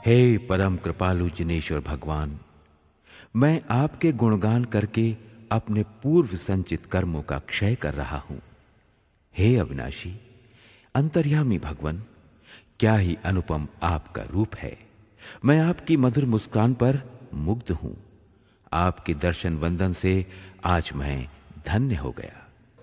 हे परम कृपालु जिनेश्वर भगवान, मैं आपके गुणगान करके अपने पूर्व संचित कर्मों का क्षय कर रहा हूं। हे अविनाशी अंतर्यामी भगवान, क्या ही अनुपम आपका रूप है। मैं आपकी मधुर मुस्कान पर मुग्ध हूं। आपके दर्शन वंदन से आज मैं धन्य हो गया।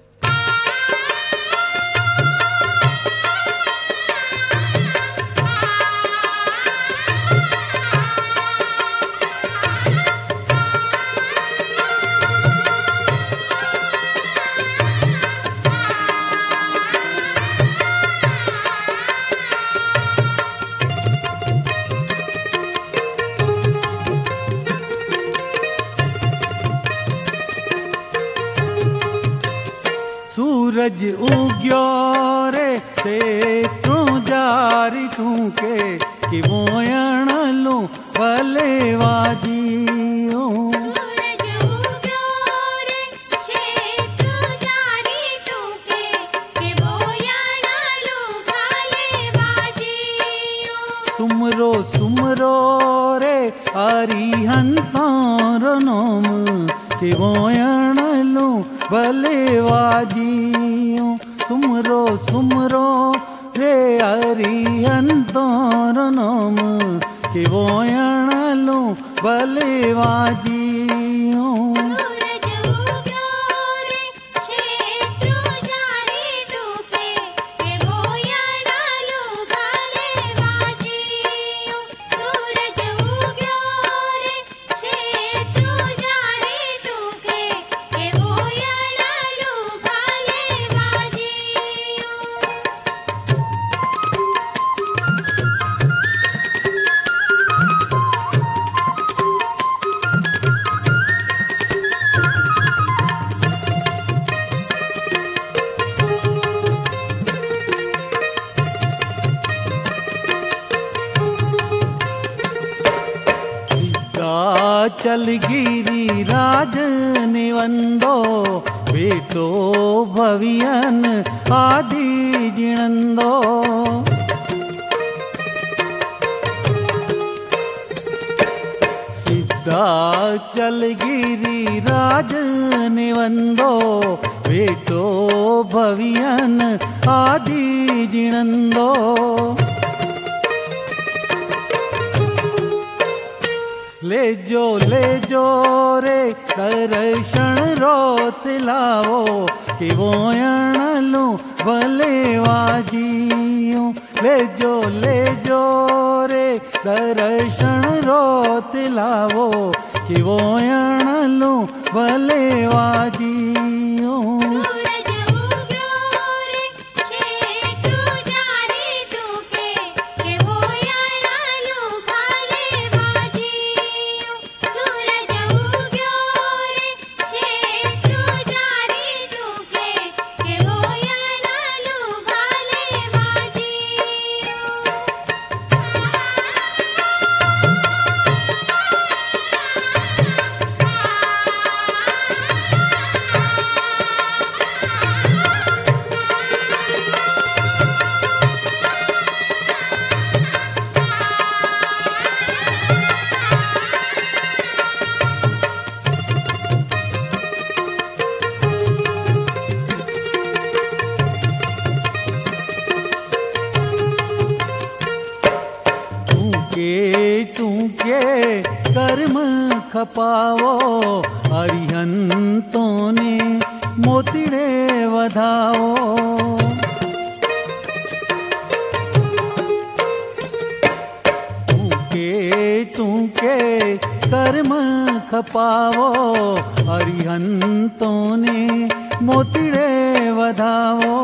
सूरज उग्यो रे से तू जारी ठूके कि मोयण लू भले वाजियो। सूरज उग्यो रे क्षेत्र जारी ठूके कि मोयण लू भले वाजियो। सुमरो सुमरो रे हरिहंतार नाम कि मोयण लू भले वाजियो। सुमरो सुमरो रे हरिहंतार नाम कि मोयण लू भले वाजियो। सूरज उग्यो रे क्षेत्र जारी ठूके कि मोयण लू भले वाजियो। सूरज उग्यो रे क्षेत्र जारी ठूके कि मोयण लू भले वाजियो। चल गिरी राज निवंदो बेटो भवियन आदि जिणंदो। सिद्धा चल गिरी राज निवंदो बेटो भवियन आदि जिणंदो। ले जो रे दर्शन रोत लाओ कि मोयण लू भले वाजियो। ले जो रे दर्शन रोत लाओ कि मोयण लू भले वाजियो। सूरज उग्यो रे क्षेत्र जारी ठूके कि मोयण लू भले वाजियो। सूरज उग्यो रे क्षेत्र जारी ठूके कि मोयण लू भले वाजियो। टूके कर्म खपावो हरिहंतों ने मोतिड़े वधाओ। टूके कर्म खपावो हरिहंतों ने मोतिड़े वधाओ।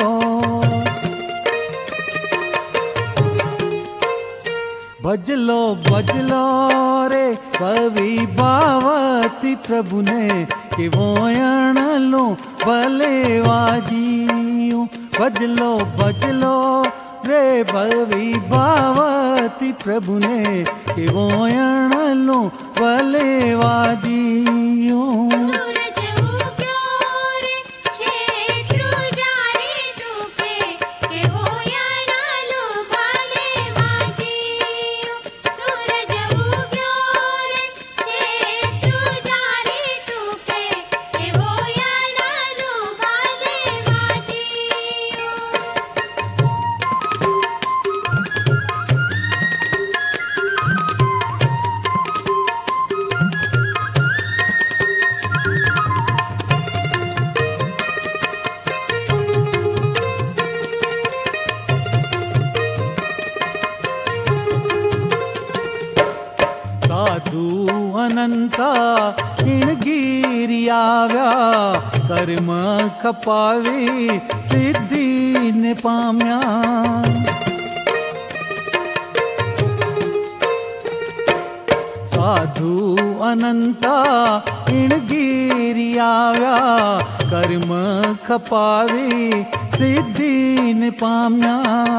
भजलो भजलो रे कवि बावती प्रभु ने कि मोयण लू भले वाजियो। भजलो भजलो रे भवि बावती प्रभु ने कि मोयण लू भले वाजियो। सूरज उग्यो रे क्षेत्र जारी ठूके कि मोयण लू भले वाजियो। सूरज अनंता इणगिरी आव्या कर्म खपावी सिद्धी ने पाम्या साधु अनंता इणगिरी आव्या कर्म खपावी सिद्धी ने पाम्या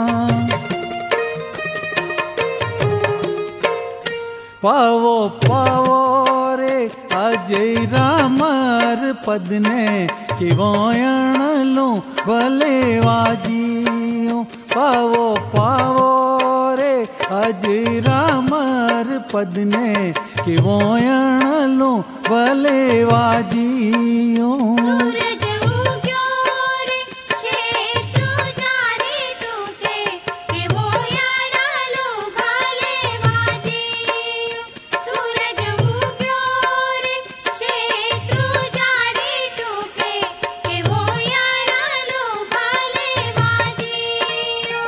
पावो पावो रे अजय रामर पद ने किवोयण लो भले वाजियो पावो पावो रे अजय रामर पद ने किवोयण लो भले वाजियो सूरज उग्यो रे क्षेत्र जारी टूके के वो याडालो भले वाजियो सूरज उग्यो रे क्षेत्र जारी टूके के वो याडालो भले वाजियो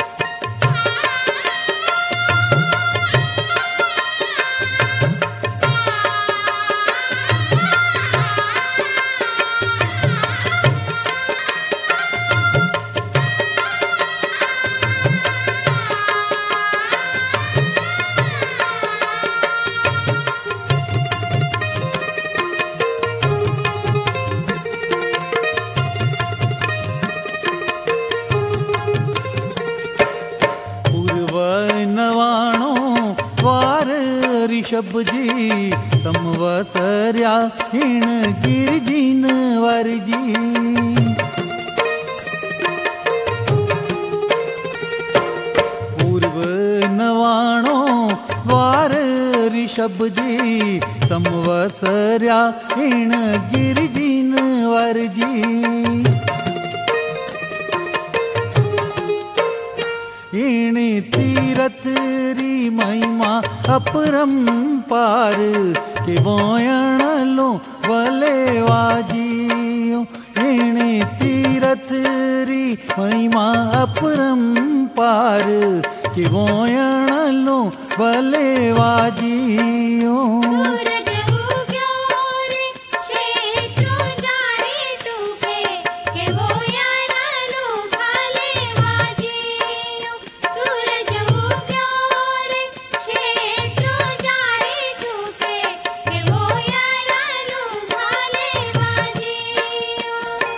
पूर्व नवाणो वार ऋषभ जी संवसर्या हिण गिरजिन वरजी पूर्व नवाणो वार ऋषभ जी संवसर्या हिण गिरजिन वरजी इणी तीरथ री महिमा अपरंपार के बोयण लो भले वाजियो इणी तीरथ री महिमा अपरंपार के बोयण लो भले वाजियो सूरज उग्यो रे क्षेत्र जारी टूके के वो याडालो भले वाजियो सूरज उग्यो रे क्षेत्र जारी टूके के वो याडालो भले वाजियो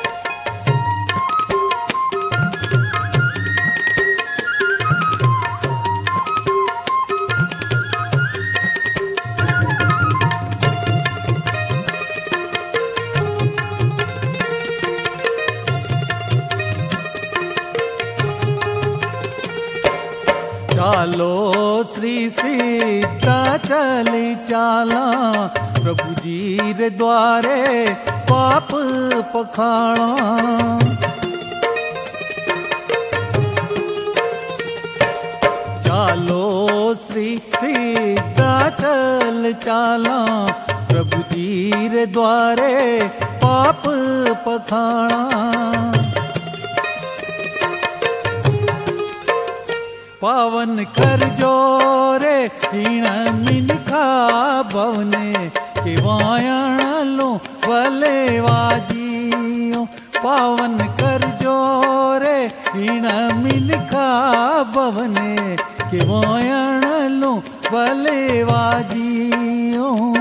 चालो श्री सीता चली चाला प्रभु जी रे द्वारे पाप पखाणा चालो श्री सीता चल चाला प्रभु जी रे द्वारे पाप पखाणा पावन कर जोरे हीण मिनखा भवने के वायण लो भले वाजियो पावन कर जोरे हीण मिनखा भवने के वायण लो भले वाजियो